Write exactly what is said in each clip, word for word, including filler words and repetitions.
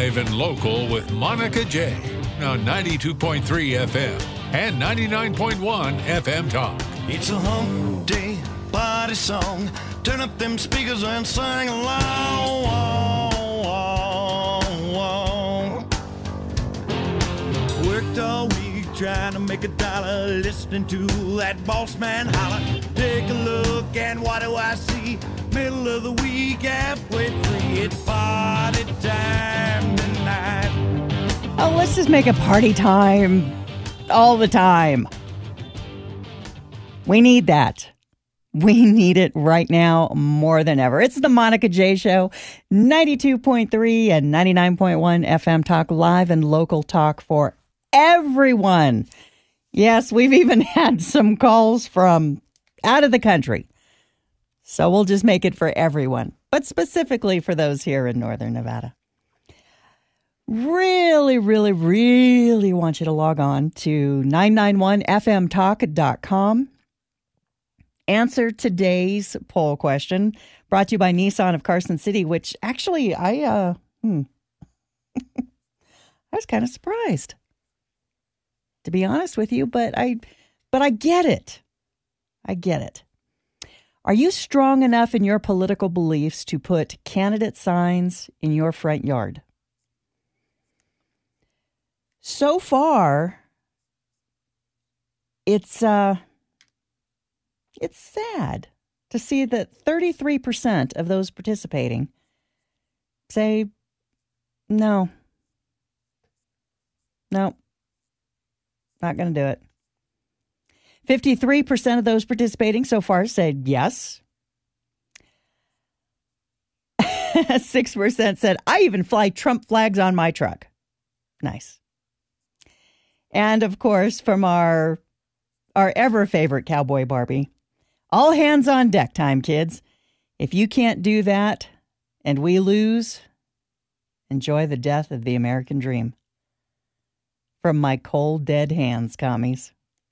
Live and local with Monica J. On ninety-two point three F M and ninety-nine point one F M Talk. It's a hump day party song. Turn up them speakers and sing along. Worked all week trying to make a dollar, listening to that boss man holler. Take a look and what do I see? Middle of the week, halfway free. It's party time tonight. Oh, let's just make a party time all the time. We need that. We need it right now more than ever. It's the Monica J Show, ninety-two point three and ninety-nine point one F M Talk, live and local talk for everyone. Yes, we've even had some calls from out of the country. So we'll just make it for everyone, but specifically for those here in Northern Nevada. Really, really, really want you to log on to nine nine one F M talk dot com. Answer today's poll question, brought to you by Nissan of Carson City, which actually I, uh, hmm, I was kind of surprised, to be honest with you, but I, but I get it. I get it. Are you strong enough in your political beliefs to put candidate signs in your front yard? So far, it's uh, it's sad to see that thirty-three percent of those participating say, no, no, not going to do it. fifty-three percent of those participating so far said yes. six percent said, I even fly Trump flags on my truck. Nice. And of course, from our our ever favorite cowboy Barbie, all hands on deck time, kids. If you can't do that and we lose, enjoy the death of the American dream. From my cold, dead hands, commies.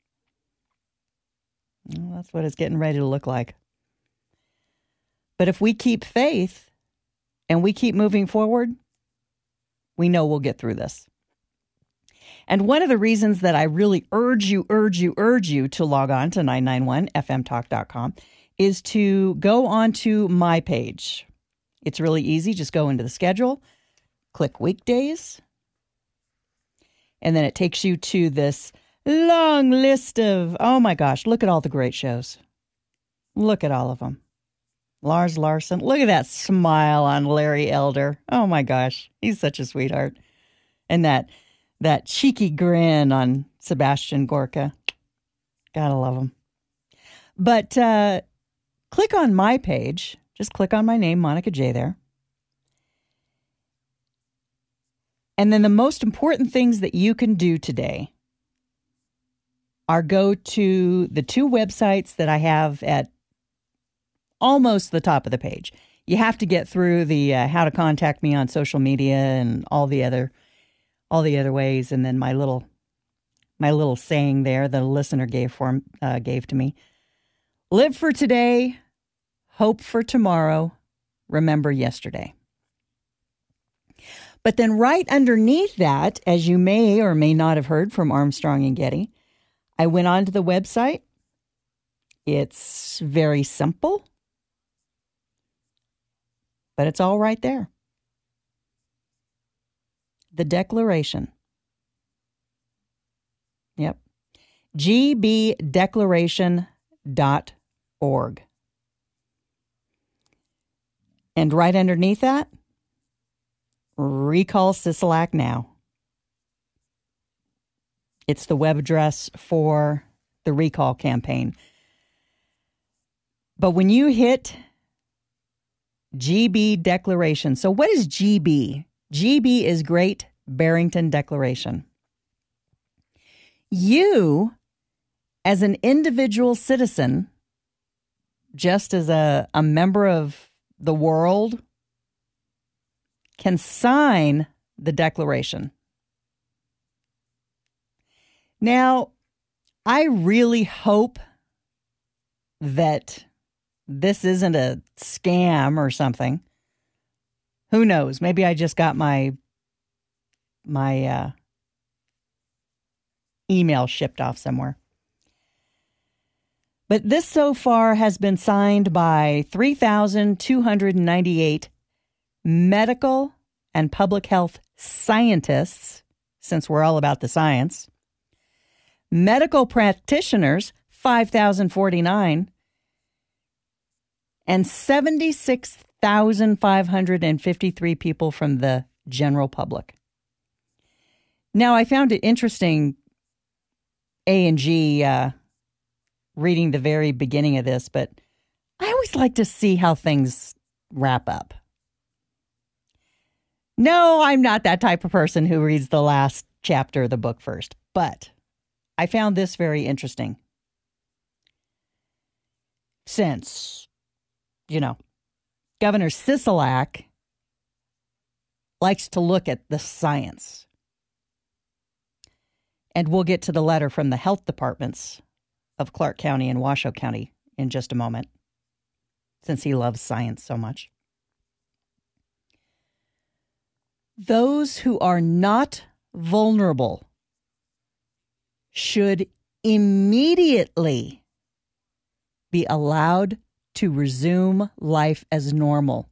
Well, that's what it's getting ready to look like. But if we keep faith and we keep moving forward, we know we'll get through this. And one of the reasons that I really urge you, urge you, urge you to log on to nine nine one F M talk dot com is to go onto my page. It's really easy. Just go into the schedule, click weekdays, and then it takes you to this long list of, oh my gosh, look at all the great shows. Look at all of them. Lars Larson. Look at that smile on Larry Elder. Oh my gosh, he's such a sweetheart. And that that cheeky grin on Sebastian Gorka. Gotta love him. But uh, click on my page. Just click on my name, Monica J, there. And then the most important things that you can do today are go to the two websites that I have at almost the top of the page. You have to get through the uh, how to contact me on social media and all the other all the other ways, and then my little my little saying there that a listener gave for uh, gave to me. Live for today, hope for tomorrow, remember yesterday. But then right underneath that, as you may or may not have heard from Armstrong and Getty, I went onto the website. It's very simple, but it's all right there. The Declaration. Yep. G B declaration dot org. And right underneath that, recall Sisolak now. It's the web address for the recall campaign. But when you hit G B Declaration, so what is G B? G B is Great Barrington Declaration. You, as an individual citizen, just as a, a member of the world, can sign the Declaration. Now, I really hope that this isn't a scam or something. Who knows? Maybe I just got my my uh, email shipped off somewhere. But this so far has been signed by three thousand two hundred ninety-eight medical and public health scientists, since we're all about the science, medical practitioners, five thousand forty-nine, and seventy-six thousand five hundred fifty-three people from the general public. Now, I found it interesting, A and G, uh, reading the very beginning of this, but I always like to see how things wrap up. No, I'm not that type of person who reads the last chapter of the book first, but I found this very interesting. Since, you know, Governor Sisolak likes to look at the science. And we'll get to the letter from the health departments of Clark County and Washoe County in just a moment, since he loves science so much. Those who are not vulnerable should immediately be allowed to resume life as normal.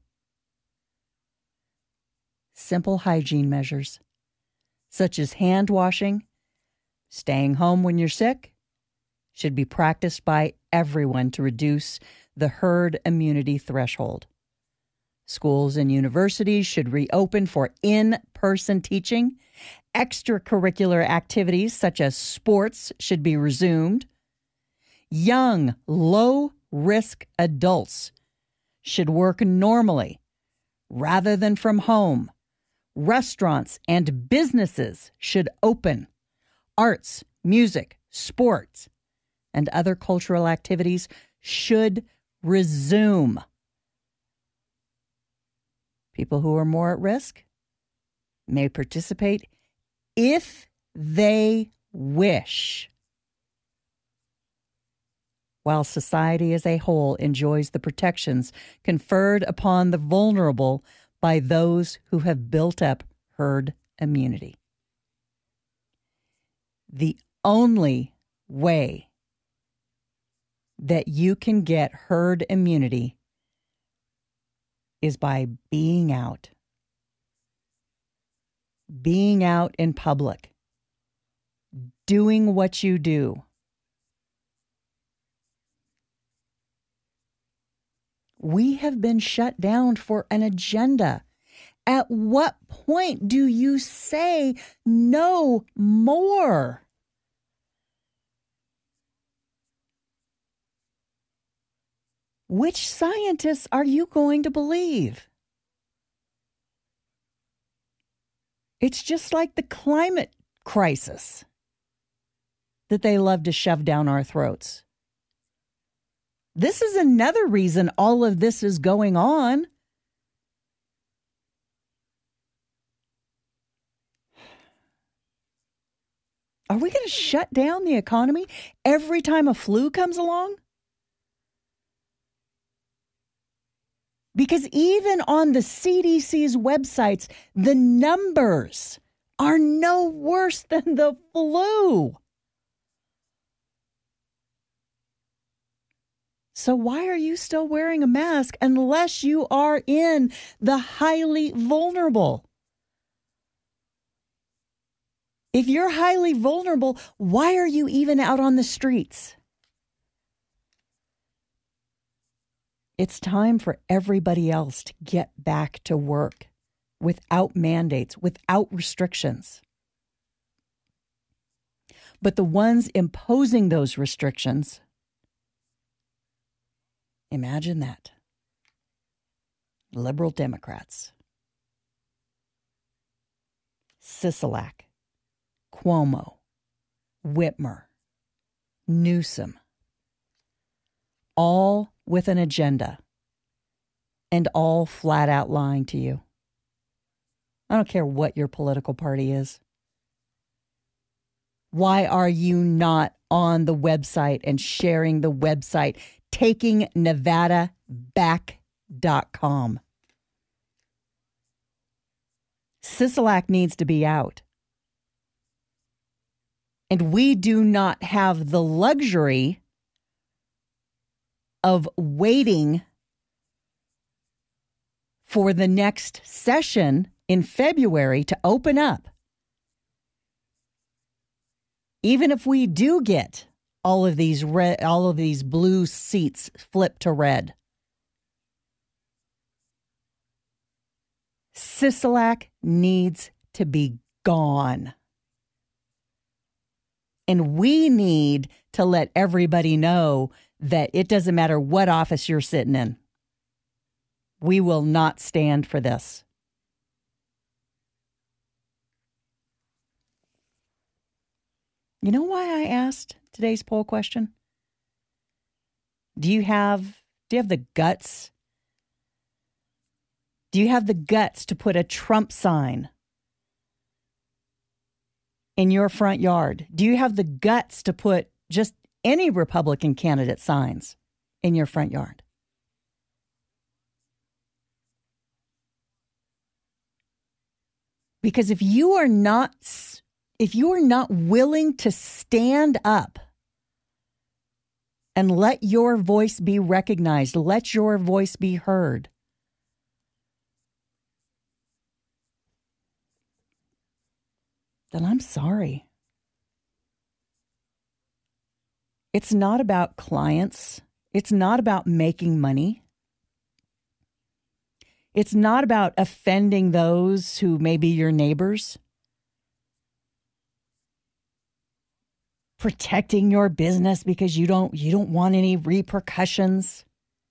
Simple hygiene measures, such as hand washing, staying home when you're sick, should be practiced by everyone to reduce the herd immunity threshold. Schools and universities should reopen for in-person teaching. Extracurricular activities such as sports should be resumed. Young, low-risk adults should work normally rather than from home. Restaurants and businesses should open. Arts, music, sports, and other cultural activities should resume. People who are more at risk may participate if they wish, while society as a whole enjoys the protections conferred upon the vulnerable by those who have built up herd immunity. The only way that you can get herd immunity is by being out. Being out in public. Doing what you do. We have been shut down for an agenda. At what point do you say no more? Which scientists are you going to believe? It's just like the climate crisis that they love to shove down our throats. This is another reason all of this is going on. Are we going to shut down the economy every time a flu comes along? Because even on the C D C's websites, the numbers are no worse than the flu. So why are you still wearing a mask unless you are in the highly vulnerable? If you're highly vulnerable, why are you even out on the streets? It's time for everybody else to get back to work without mandates, without restrictions. But the ones imposing those restrictions, imagine that. Liberal Democrats. Sisolak, Cuomo, Whitmer, Newsom, all with an agenda and all flat out lying to you. I don't care what your political party is. Why are you not on the website and sharing the website, taking nevada back dot com? Sisolak needs to be out. And we do not have the luxury of waiting for the next session in February to open up. Even if we do get all of these red, all of these blue seats flipped to red, Sisolak needs to be gone. And we need to let everybody know that it doesn't matter what office you're sitting in. We will not stand for this. You know why I asked today's poll question? Do you have do you have the guts? Do you have the guts to put a Trump sign in your front yard? Do you have the guts to put just any Republican candidate signs in your front yard? Because if you are not, if you are not willing to stand up and let your voice be recognized, let your voice be heard, then I'm sorry. It's not about clients. It's not about making money. It's not about offending those who may be your neighbors. Protecting your business because you don't you don't want any repercussions.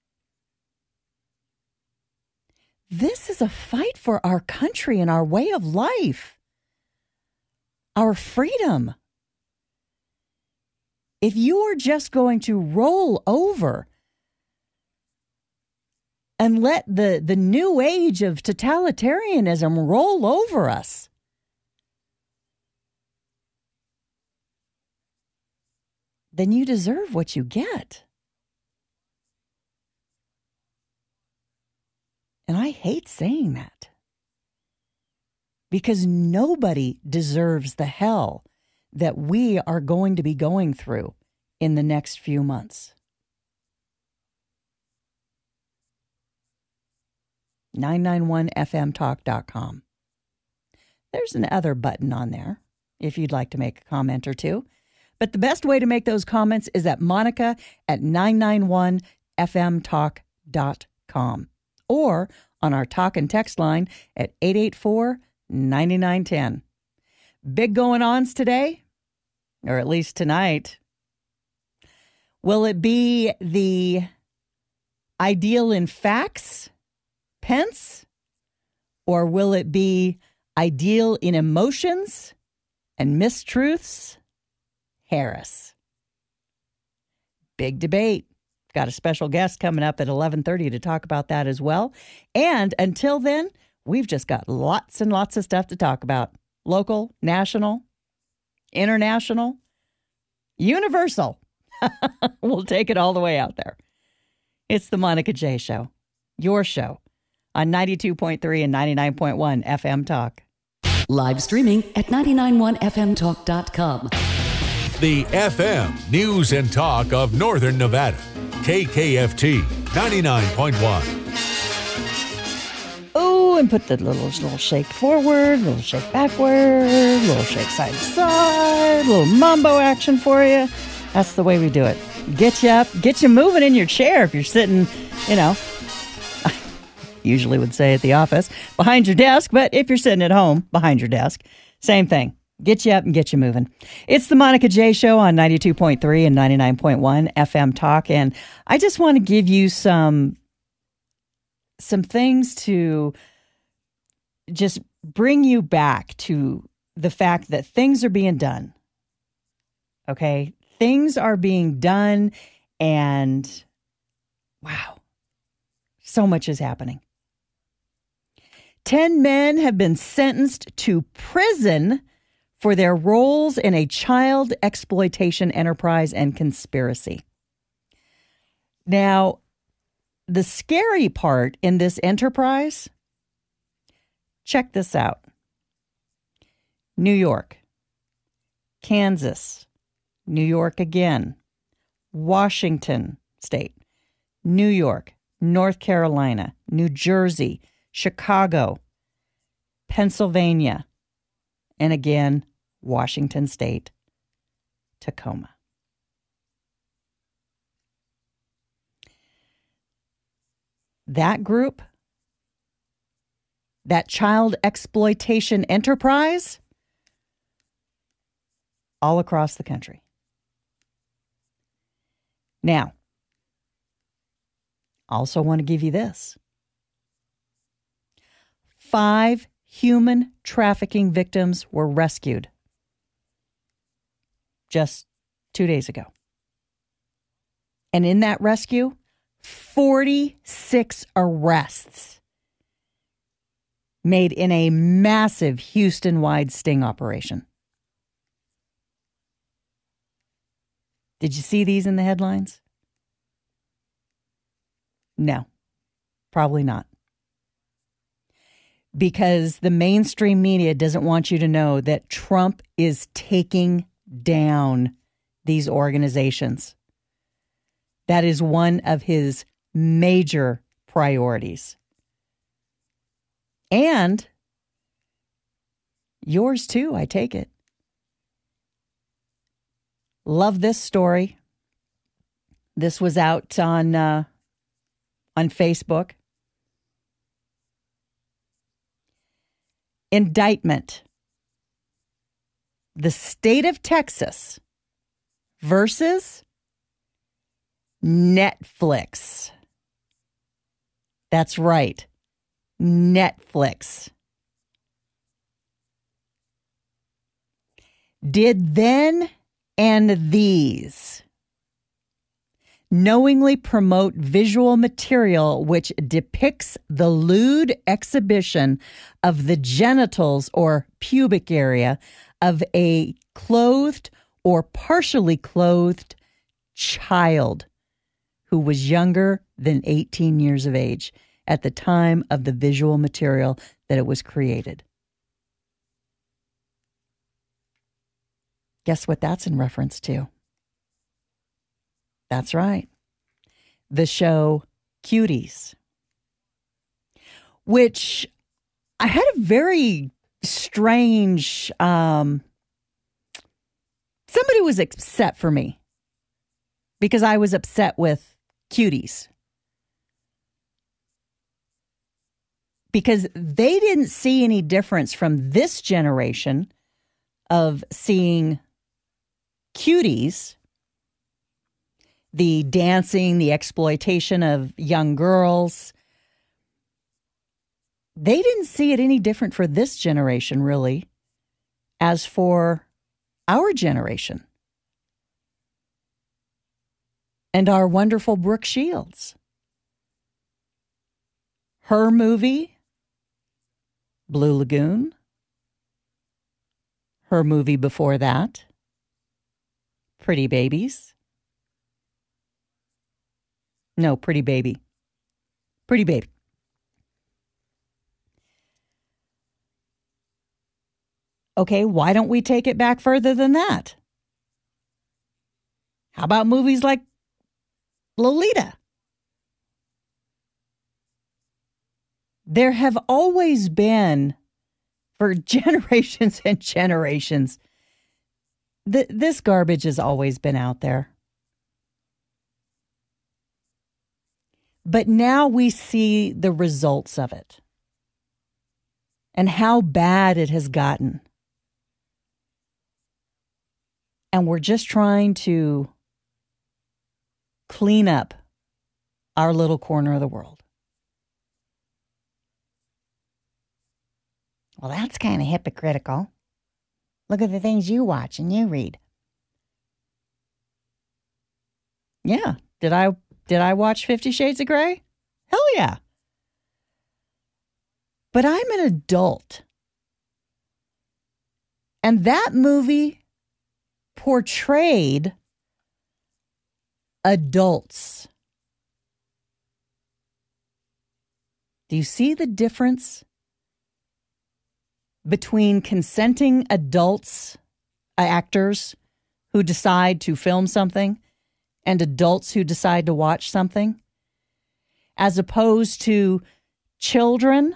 This is a fight for our country and our way of life. Our freedom. If you are just going to roll over and let the, the new age of totalitarianism roll over us, then you deserve what you get. And I hate saying that, because nobody deserves the hell that we are going to be going through in the next few months. nine nine one f m talk dot com. There's an other button on there if you'd like to make a comment or two. But the best way to make those comments is at Monica at nine nine one f m talk dot com or on our talk and text line at eight eight four, nine nine one zero. Big going-ons today, or at least tonight. Will it be the ideal in facts, Pence, or will it be ideal in emotions and mistruths, Harris? Big debate. Got a special guest coming up at eleven thirty to talk about that as well. And until then, we've just got lots and lots of stuff to talk about. Local, national, international, universal. We'll take it all the way out there. It's the Monica J Show, your show on ninety-two point three and ninety-nine point one F M Talk. Live streaming at nine nine one f m talk dot com. The F M News and Talk of Northern Nevada. K K F T ninety-nine point one. Oh, and put the little little shake forward, little shake backward, little shake side to side, little mambo action for you. That's the way we do it. Get you up, get you moving in your chair if you're sitting, you know, I usually would say at the office, behind your desk, but if you're sitting at home, behind your desk, same thing. Get you up and get you moving. It's the Monica J Show on ninety-two point three and ninety-nine point one F M Talk, and I just want to give you some some things to just bring you back to the fact that things are being done. Okay? Things are being done, and wow, so much is happening. Ten men have been sentenced to prison for their roles in a child exploitation enterprise and conspiracy. Now, the scary part in this enterprise, check this out. New York, Kansas, New York again, Washington State, New York, North Carolina, New Jersey, Chicago, Pennsylvania, and again, Washington State, Tacoma. That group, that child exploitation enterprise, all across the country. Now, I also want to give you this. Five human trafficking victims were rescued just two days ago. And in that rescue, forty-six arrests made in a massive Houston-wide sting operation. Did you see these in the headlines? No, probably not. Because the mainstream media doesn't want you to know that Trump is taking down these organizations. That is one of his major priorities. And yours too, I take it. Love this story. This was out on uh, on Facebook. Indictment. The state of Texas versus Netflix. That's right. Netflix. Did then and these knowingly promote visual material which depicts the lewd exhibition of the genitals or pubic area of a clothed or partially clothed child who was younger than eighteen years of age at the time of the visual material that it was created. Guess what that's in reference to? That's right. The show Cuties, which I had a very strange, um, somebody was upset for me because I was upset with Cuties. Because they didn't see any difference from this generation of seeing Cuties, the dancing, the exploitation of young girls. They didn't see it any different for this generation, really, as for our generation. And our wonderful Brooke Shields. Her movie, Blue Lagoon. Her movie before that, Pretty Babies. No, Pretty Baby. Pretty Baby. Okay, why don't we take it back further than that? How about movies like Lolita? There have always been, for generations and generations, th- this garbage has always been out there. But now we see the results of it and how bad it has gotten. And we're just trying to clean up our little corner of the world. Well, that's kind of hypocritical. Look at the things you watch and you read. Yeah. Did I did I watch Fifty Shades of Grey? Hell yeah. But I'm an adult. And that movie portrayed adults. Do you see the difference between consenting adults actors who decide to film something and adults who decide to watch something, as opposed to children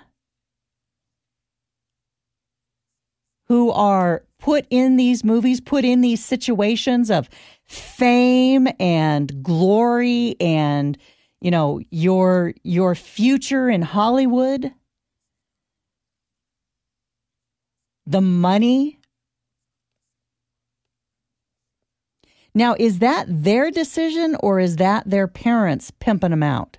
who are put in these movies, put in these situations of fame and glory and, you know, your your future in Hollywood, the money. Now, is that their decision or is that their parents pimping them out?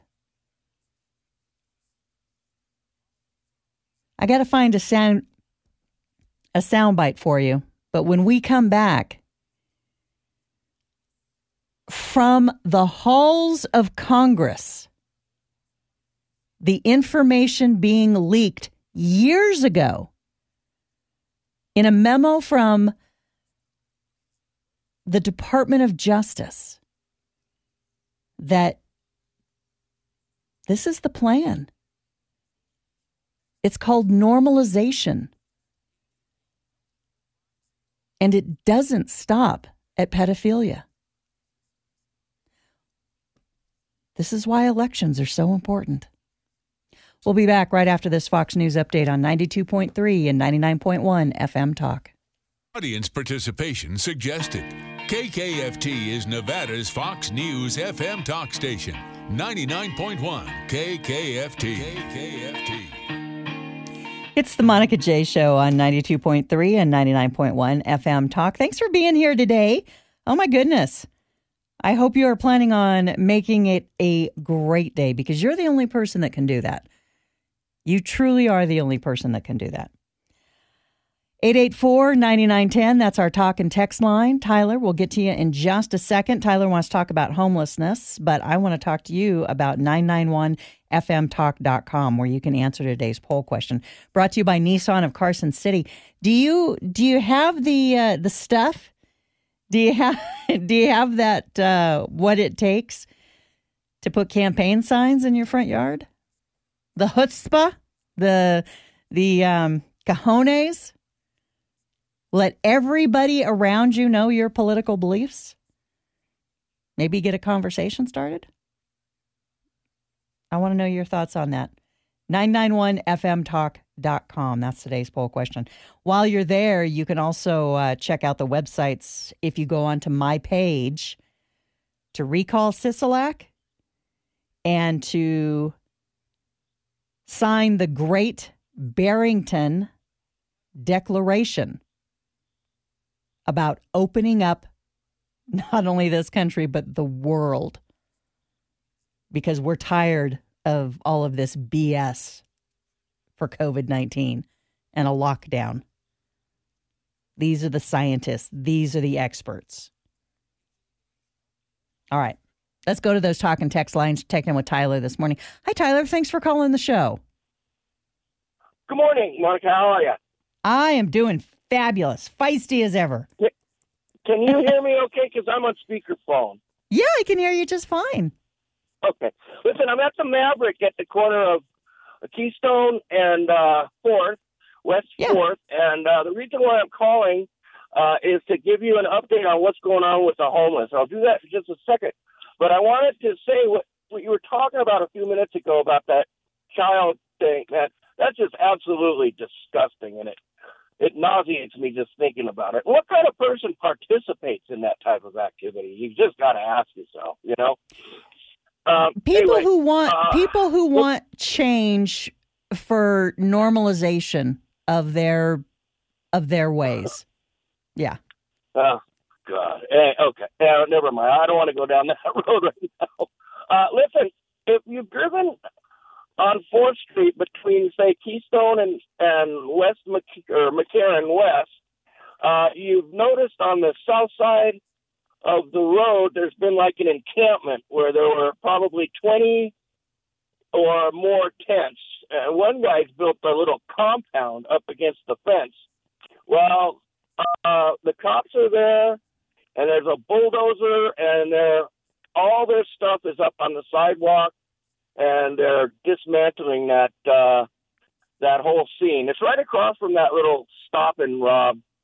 I got to find a sound a soundbite for you. But when we come back, from the halls of Congress, the information being leaked years ago in a memo from the Department of Justice, that this is the plan. It's called normalization. And it doesn't stop at pedophilia. This is why elections are so important. We'll be back right after this Fox News update on ninety-two point three and ninety-nine point one F M Talk. Audience participation suggested. K K F T is Nevada's Fox News F M talk station. ninety-nine point one K K F T. K K F T. It's the Monica J Show on ninety-two point three and ninety-nine point one F M Talk. Thanks for being here today. Oh, my goodness. I hope you are planning on making it a great day because you're the only person that can do that. You truly are the only person that can do that. eight eight four, nine nine one zero, that's our talk and text line. Tyler, we'll get to you in just a second. Tyler wants to talk about homelessness, but I want to talk to you about nine nine one F M talk dot com, where you can answer today's poll question. Brought to you by Nissan of Carson City. Do you do you have the uh, the stuff? Do you have do you have that uh, what it takes to put campaign signs in your front yard? The chutzpah, the the um, cojones. Let everybody around you know your political beliefs. Maybe get a conversation started. I want to know your thoughts on that. nine nine one F M talk dot com. That's today's poll question. While you're there, you can also uh, check out the websites. If you go onto my page to recall Sisolak and to sign the Great Barrington Declaration about opening up not only this country, but the world, because we're tired of all of this B S for COVID nineteen and a lockdown. These are the scientists. These are the experts. All right. Let's go to those talk and text lines. Check in with Tyler this morning. Hi, Tyler. Thanks for calling the show. Good morning, Monica. How are you? I am doing fabulous. Feisty as ever. Can you hear me okay? Because I'm on speakerphone. Yeah, I can hear you just fine. Okay. Listen, I'm at the Maverick at the corner of Keystone and uh, fourth, West Yeah. fourth. And uh, the reason why I'm calling uh, is to give you an update on what's going on with the homeless. I'll do that for just a second. But I wanted to say what, what you were talking about a few minutes ago about that child thing. That That's just absolutely disgusting, and it It nauseates me just thinking about it. What kind of person participates in that type of activity? You've just got to ask yourself, you know? Um, People anyway, who want uh, people who want change for normalization of their of their ways. Yeah. Oh, God. Eh, okay. Eh, never mind. I don't want to go down that road right now. Uh, listen, if you've driven on fourth Street between, say, Keystone and, and West Mc, or McCarran West, uh, you've noticed on the south side of the road, there's been like an encampment where there were probably twenty or more tents. And one guy's built a little compound up against the fence. Well, uh, the cops are there, and there's a bulldozer, and they're, all their stuff is up on the sidewalk, and they're dismantling that uh, that whole scene. It's right across from that little Stop and Rob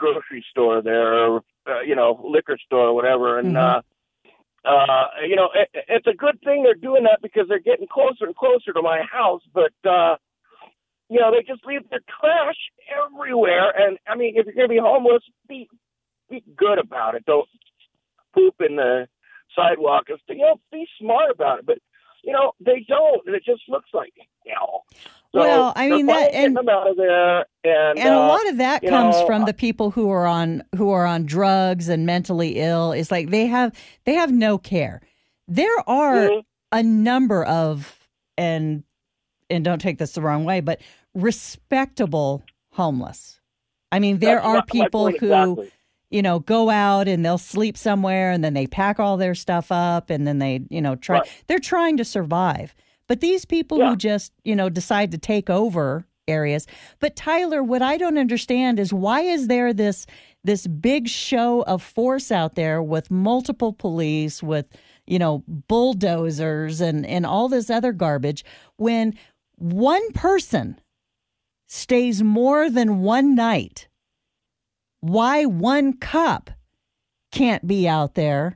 grocery store there, or, uh, you know, liquor store or whatever. And, Mhm. uh, uh, you know, it, it's a good thing they're doing that because they're getting closer and closer to my house. But, uh, you know, they just leave their trash everywhere. And, I mean, if you're going to be homeless, be be good about it. Don't poop in the sidewalk. You know, be smart about it. But, you know, they don't. And it just looks like hell. So well, I mean, that, and, them out of there, and, and a uh, lot of that you comes know, from the people who are on who are on drugs and mentally ill. It's like they have they have no care. There are Mhm. a number of, and and don't take this the wrong way, but respectable homeless. I mean, there That's are my- my people point who, exactly. you know, go out and they'll sleep somewhere and then they pack all their stuff up and then they, you know, try. Right. They're trying to survive. But these people Yeah. who just, you know, decide to take over areas. But Tyler, what I don't understand is why is there this this big show of force out there with multiple police, with, you know, bulldozers and, and all this other garbage when one person stays more than one night? Why one cop can't be out there,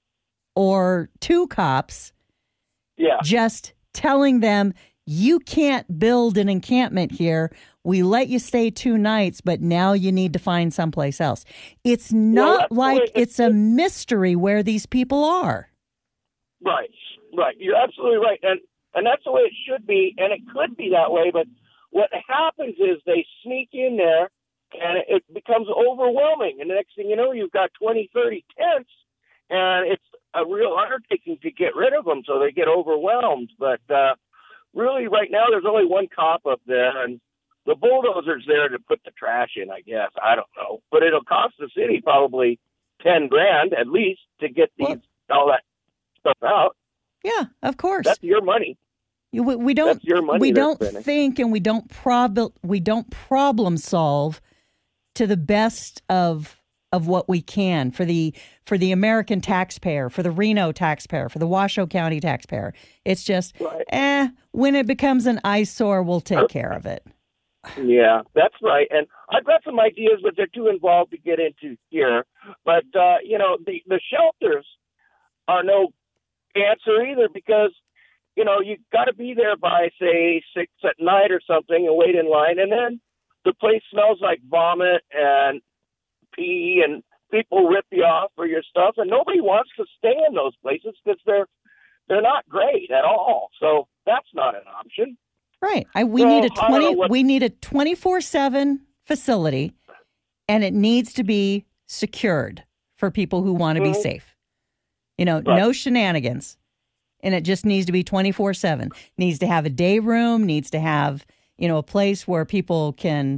or two cops Yeah. just telling them, you can't build an encampment here. We let you stay two nights, but now you need to find someplace else. It's not that's the like way- it's a mystery where these people are. Right, right. You're absolutely right, and and that's the way it should be, and it could be that way. But what happens is they sneak in there, and it becomes overwhelming. And the next thing you know, you've got twenty, thirty tents, and it's a real undertaking to get rid of them, so they get overwhelmed. But uh, really, right now, there's only one cop up there, and the bulldozer's there to put the trash in, I guess. I don't know. But it'll cost the city probably ten grand at least to get these Well- all that stuff out. Yeah, of course. That's your money. You- We, we don't. That's your money we they're don't spending. think, and we don't prob- We don't problem solve to the best of of what we can for the for the American taxpayer, for the Reno taxpayer, for the Washoe County taxpayer. It's just, Right. eh. When it becomes an eyesore, we'll take care of it. Yeah, that's right. And I've got some ideas, but they're too involved to get into here. But, uh, you know, the, the shelters are no answer either because, you know, you got to be there by, say, six at night or something and wait in line. And then the place smells like vomit and pee, and people rip you off for your stuff. And nobody wants to stay in those places because they're, they're not great at all. So that's not an option. Right. I, we So, need a I don't twenty. know what- We need a twenty-four seven facility, and it needs to be secured for people who want to be Mhm. safe. You know, Right. no shenanigans, and it just needs to be twenty-four seven. Needs to have a day room. Needs to have, you know, a place where people can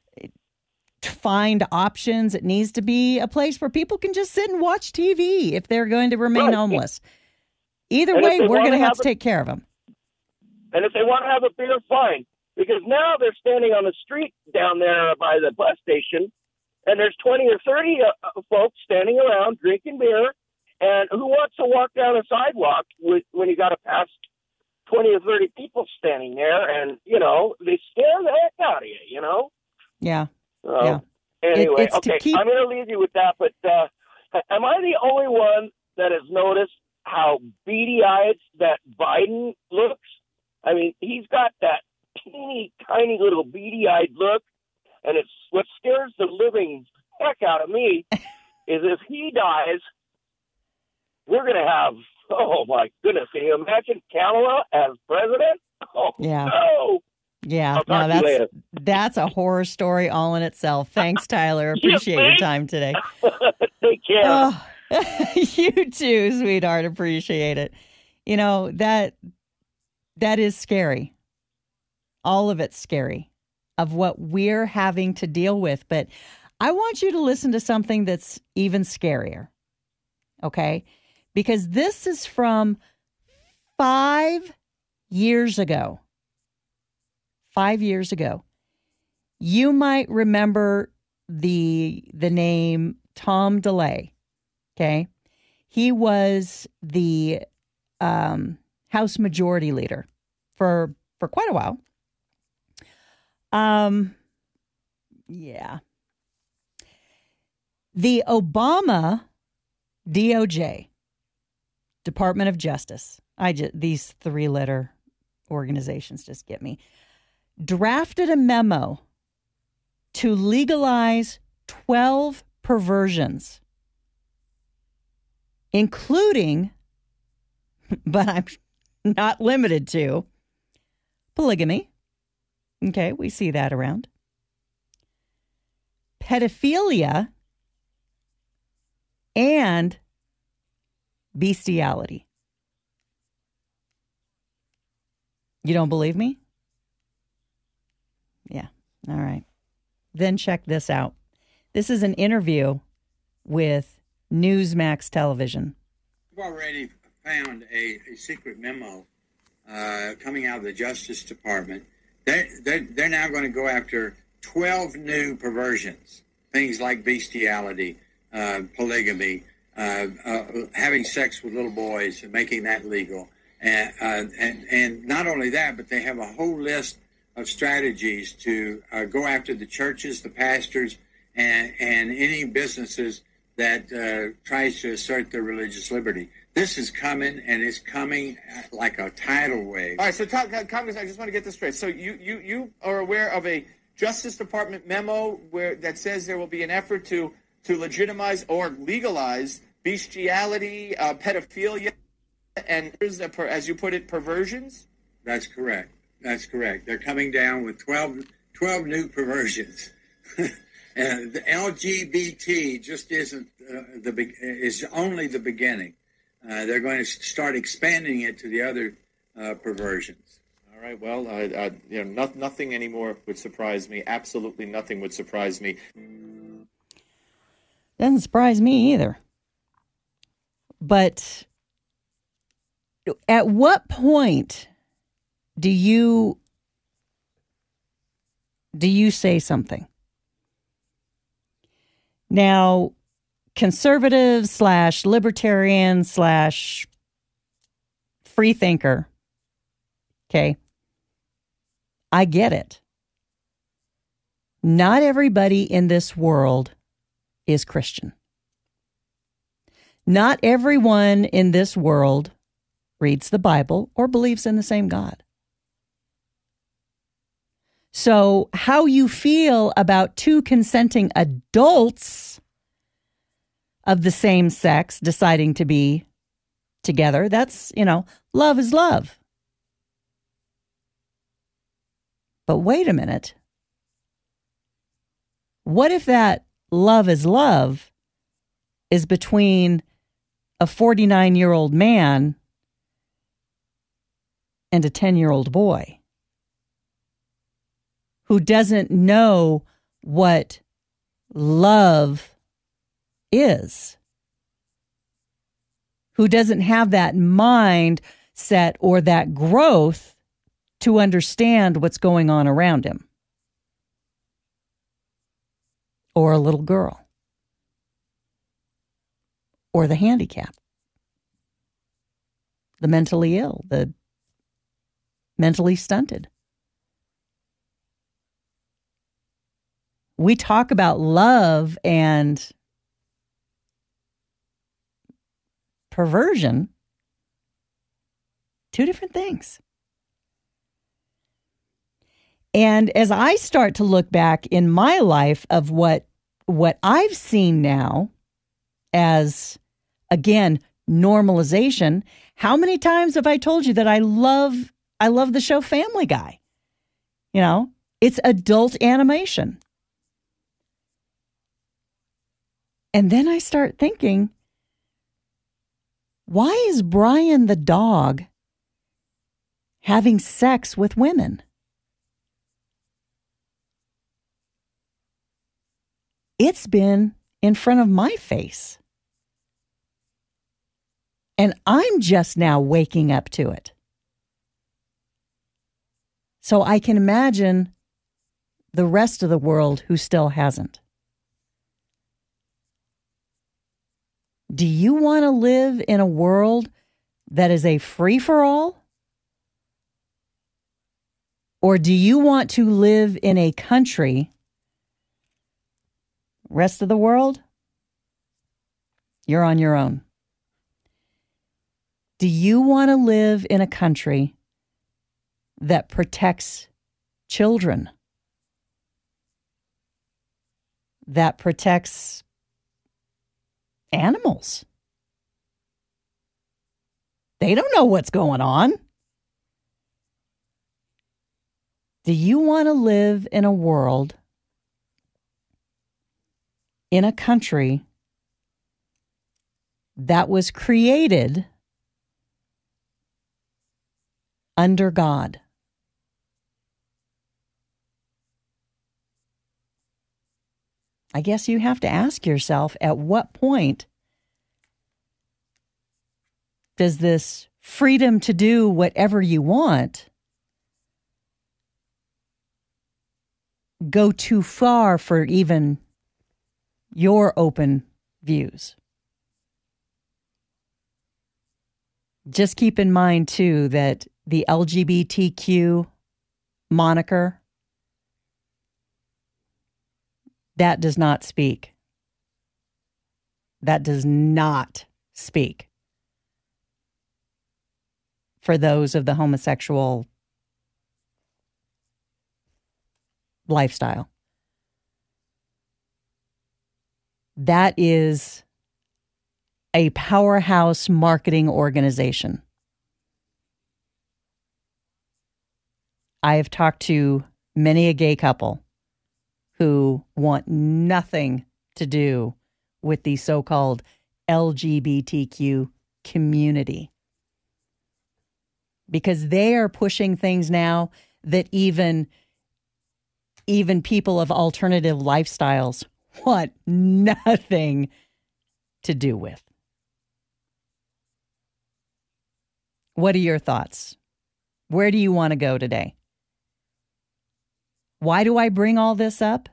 find options. It needs to be a place where people can just sit and watch T V if they're going to remain Right. homeless. Either And if way, they we're wanna going to have have to a- take care of them. And if they want to have a beer, fine. Because now they're standing on the street down there by the bus station, and there's twenty or thirty uh, uh, folks standing around drinking beer. And who wants to walk down a sidewalk with, when you got to pass twenty or thirty people standing there? And, you know, they scare the heck out of you, you know? Yeah. So, Yeah. Anyway, it's to okay, keep- I'm going to leave you with that. But uh, am I the only one that has noticed how beady-eyed that Biden looks? I mean, he's got that teeny, tiny little beady-eyed look, and it's what scares the living heck out of me is if he dies, we're going to have, oh, my goodness, can you imagine Kamala as president? Oh, Yeah. no! Yeah, I'll talk no, to you that's later. that's a horror story all in itself. Thanks, Tyler. You Appreciate your think? time today. Take care. Oh, you too, sweetheart. Appreciate it. You know, that that is scary. All of it's scary of what we're having to deal with. But I want you to listen to something that's even scarier. Okay? Because this is from five years ago. Five years ago. You might remember the the name Tom DeLay. Okay. He was the um, House Majority Leader for for quite a while. Um, yeah. The Obama D O J, Department of Justice, I just, these three-letter organizations just get me, drafted a memo to legalize twelve perversions, including, but I'm not limited to, polygamy. Okay, we see that around. Pedophilia and bestiality. You don't believe me? Yeah, all right. Then check this out. This is an interview with Newsmax Television. We've already found a, a secret memo uh, coming out of the Justice Department. They're, they're, they're now going to go after twelve new perversions, things like bestiality, uh, polygamy, uh, uh, having sex with little boys and making that legal. And, uh, and, and not only that, but they have a whole list of strategies to uh, go after the churches, the pastors, and, and any businesses that uh, tries to assert their religious liberty. This is coming, and it's coming like a tidal wave. All right, so Congress, I just want to get this straight. So you, you, you are aware of a Justice Department memo where that says there will be an effort to, to legitimize or legalize bestiality, uh, pedophilia, and, as you put it, perversions? That's correct. That's correct. They're coming down with twelve, twelve new perversions. And the L G B T just isn't uh, the be- is only the beginning. Uh, they're going to start expanding it to the other uh, perversions. All right. Well, uh, uh, you know, not, nothing anymore would surprise me. Absolutely nothing would surprise me. Doesn't surprise me either. But at what point do you do you say something? Now, conservative slash libertarian slash free thinker, okay, I get it. Not everybody in this world is Christian. Not everyone in this world reads the Bible or believes in the same God. So how you feel about two consenting adults of the same sex deciding to be together, that's, you know, love is love. But wait a minute. What if that love is love is between a forty-nine-year-old man and a ten-year-old boy who doesn't know what love is, who doesn't have that mindset or that growth to understand what's going on around him? Or a little girl. Or the handicapped. The mentally ill, the mentally stunted. We talk about love and perversion, two different things. And as I start to look back in my life of what what I've seen now as, again, normalization, how many times have I told you that I love I love the show Family Guy? You know, it's adult animation. And then I start thinking, why is Brian the dog having sex with women? It's been in front of my face. And I'm just now waking up to it. So I can imagine the rest of the world who still hasn't. Do you want to live in a world that is a free-for-all? Or do you want to live in a country, rest of the world, You're on your own. Do you want to live in a country that protects children, that protects animals? They don't know what's going on. Do you want to live in a world, in a country that was created under God? I guess you have to ask yourself, at what point does this freedom to do whatever you want go too far for even your open views? Just keep in mind, too, that the L G B T Q moniker, that does not speak. That does not speak for those of the homosexual lifestyle. That is a powerhouse marketing organization. I have talked to many a gay couple who want nothing to do with the so-called L G B T Q community, because they are pushing things now that even, even people of alternative lifestyles want nothing to do with. What are your thoughts? Where do you want to go today? Why do I bring all this up?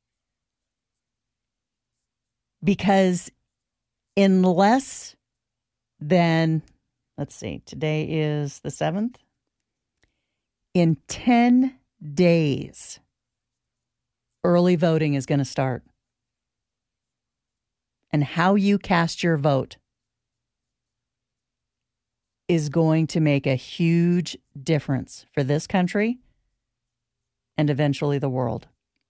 Because in less than, let's see, today is the seventh. In ten days, early voting is going to start. And how you cast your vote is going to make a huge difference for this country and eventually the world.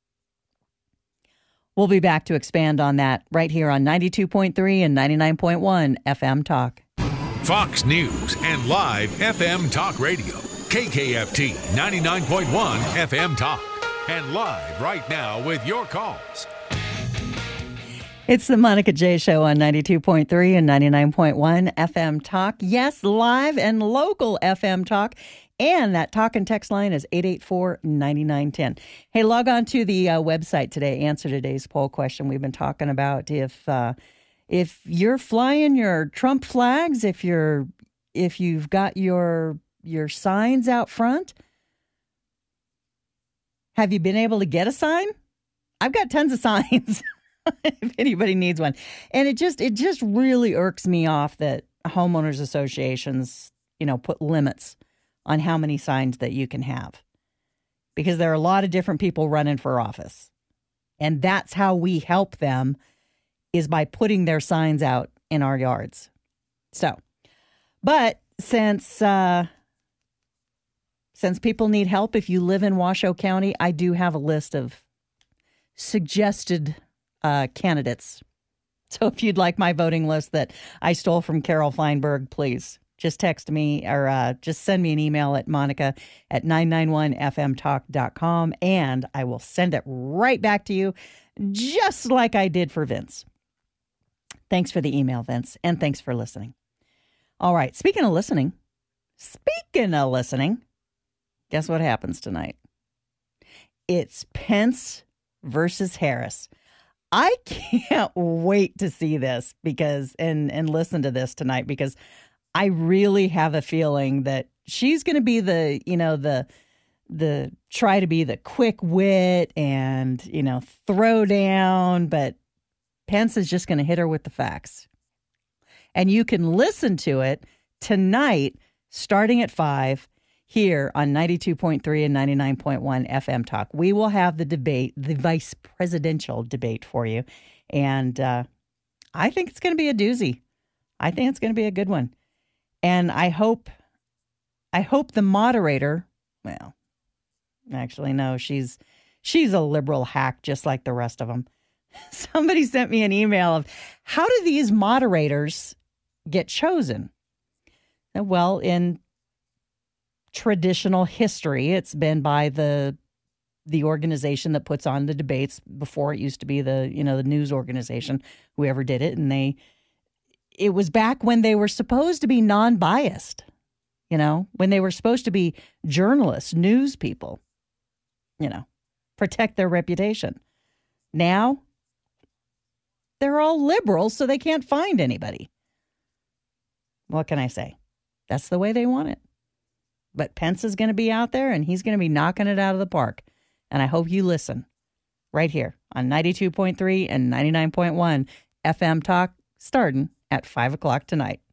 We'll be back to expand on that right here on ninety-two point three and ninety-nine point one F M Talk. Fox News and live F M Talk Radio. K K F T ninety-nine point one F M Talk. And live right now with your calls. It's the Monica J Show on ninety-two point three and ninety-nine point one F M Talk. Yes, live and local F M Talk. And that talk and text line is eight eight four, nine nine one zero. Hey, log on to the uh, website today. Answer today's poll question. We've been talking about if uh, if you're flying your Trump flags, if you're if you've got your your signs out front, have you been able to get a sign? I've got tons of signs. If anybody needs one. And it just it just really irks me off that homeowners associations, you know, put limits on how many signs that you can have, because there are a lot of different people running for office. And that's how we help them, is by putting their signs out in our yards. So, but since uh, since people need help, if you live in Washoe County, I do have a list of suggested uh, candidates. So if you'd like my voting list that I stole from Carol Feinberg, please just text me or uh, just send me an email at Monica at nine nine one f m talk dot com, and I will send it right back to you, just like I did for Vince. Thanks for the email, Vince, and thanks for listening. All right, speaking of listening, speaking of listening, guess what happens tonight? It's Pence versus Harris. I can't wait to see this because and and listen to this tonight, because I really have a feeling that she's going to be the, you know, the, the try to be the quick wit and, you know, throw down, but Pence is just going to hit her with the facts. And you can listen to it tonight, starting at five here on ninety-two point three and ninety-nine point one F M Talk. We will have the debate, the vice presidential debate for you. And, uh, I think it's going to be a doozy. I think it's going to be a good one. And I hope, I hope the moderator, well, actually, no, she's, she's a liberal hack just like the rest of them. Somebody sent me an email of how do these moderators get chosen? Well, in traditional history, it's been by the the organization that puts on the debates. Before it used to be the, you know, the news organization, whoever did it. And they, it was back when they were supposed to be non-biased, you know, when they were supposed to be journalists, news people, you know, protect their reputation. Now, they're all liberals, so they can't find anybody. What can I say? That's the way they want it. But Pence is going to be out there, and he's going to be knocking it out of the park. And I hope you listen right here on ninety-two point three and ninety-nine point one F M Talk, starting at five o'clock tonight.